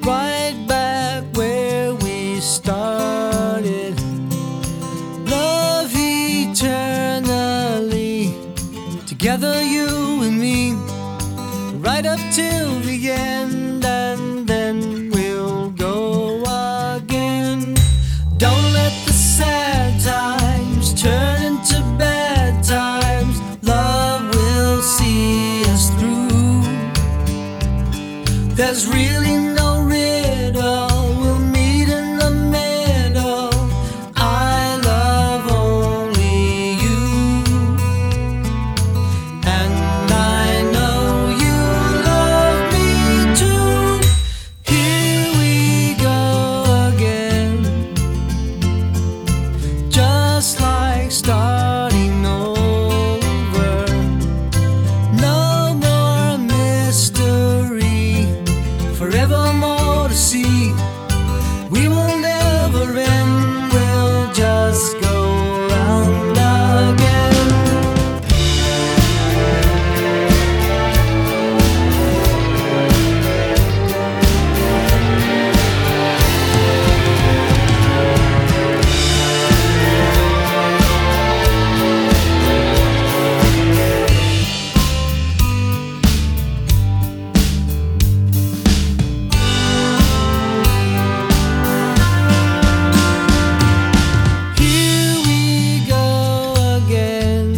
right back where we started. Love eternally, together you and me, right up till the end, and then we'll go again. Don't let the sad times turn into bad times. Love will see us through. There's really no riddle, we'll meet in the middle. I love only you, and I know you love me too. Here we go again, just like starting over. No more mystery, forevermore to see. We will never end, we'll just go round again. Here we go again,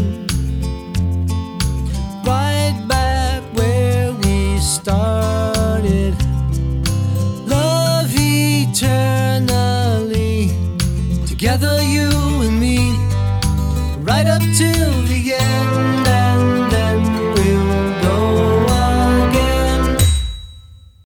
right back where we started. Love eternally, together you and me, right up till the end.